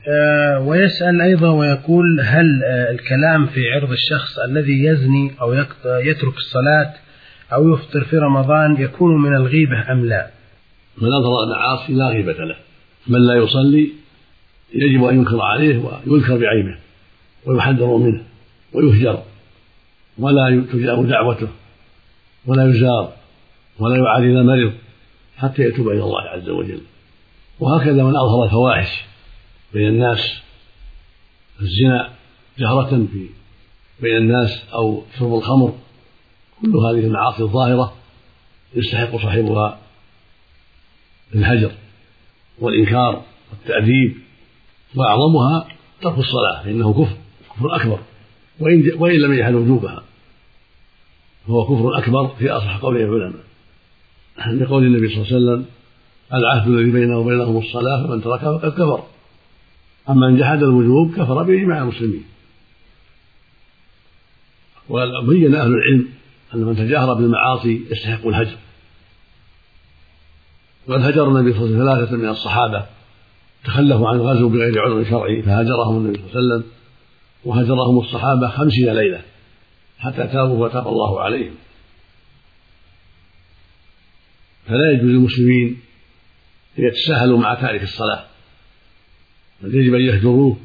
ويسأل أيضا ويقول: هل الكلام في عرض الشخص الذي يزني أو يترك الصلاة أو يفطر في رمضان يكون من الغيبة أم لا؟ من أظهر المعاصي لا غيبة له. من لا يصلي يجب أن ينكر عليه ويذكر بعيبه ويحذر منه ويهجر ولا تجاب دعوته ولا يزار ولا يعاد إذا مرض حتى يتوب إلى الله عز وجل. وهكذا من أظهر الفواحش بين الناس، الزنا جهرة بين الناس أو شرب الخمر، كل هذه المعاصي الظاهرة يستحق صاحبها الهجر والإنكار والتأديب، وأعظمها ترك الصلاة فإنه كفر أكبر وإن لم يجحد وجوبها، فهو كفر أكبر في أصح قول العلماء، لقول النبي صلى الله عليه وسلم: العهد الذي بيننا وبينهم الصلاة فمن تركها فقد كفر. أما من جحد الوجوب كفر بإجماع المسلمين. وبين أهل العلم أن من تجاهر بالمعاصي يستحق الهجر، وقد هجر النبي صلى الله عليه وسلم 3 من الصحابة تخلفوا عن الغزو بغير عذر شرعي فهجرهم النبي صلى الله عليه وسلم، وهجرهم الصحابة 50 ليلة حتى تابوا وتاب الله عليهم. فلا يجوز للمسلمين أن يتساهلوا مع تارك الصلاة، بل يجب أن يهجروه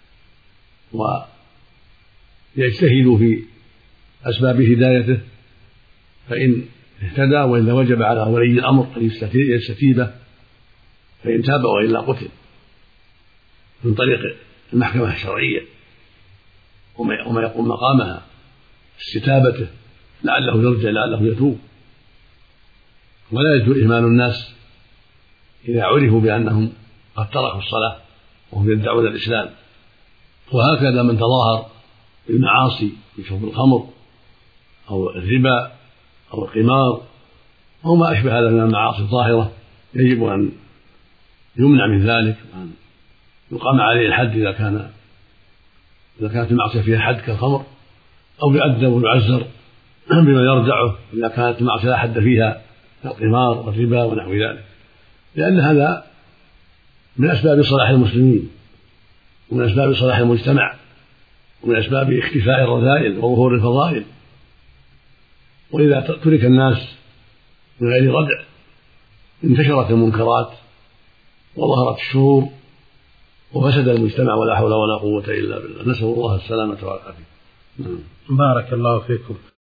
ويجتهدوا في أسباب هدايته، فإن اهتدى وإلا وجب على ولي الأمر أن يستتيبه، فإن تاب وإلا قتل من طريق المحكمة الشرعية وما يقوم مقامها استتابته لعله يرجع لعله يتوب. ولا يجوز إهمال الناس إذا عرفوا بأنهم قد تركوا الصلاة وهم يدعون الإسلام. وهكذا من تظاهر بالمعاصي في شرب الخمر أو الربا أو القمار أو ما أشبه هذا من المعاصي الظاهرة يجب أن يمنع من ذلك وأن يقام عليه الحد إذا كانت المعصية فيها حد كالخمر، أو يؤدب ويعزر بما يرجعه إذا كانت المعصية لا حد فيها كالقمار والربا ونحو ذلك، لأن هذا من أسباب صلاح المسلمين ومن أسباب صلاح المجتمع ومن أسباب اختفاء الرذائل وظهور الفضائل. وإذا ترك الناس من غير ردع انتشرت المنكرات وظهرت الشرور وفسد المجتمع، ولا حول ولا قوة إلا بالله. نسأل الله السلامة والعافية. بارك الله فيكم.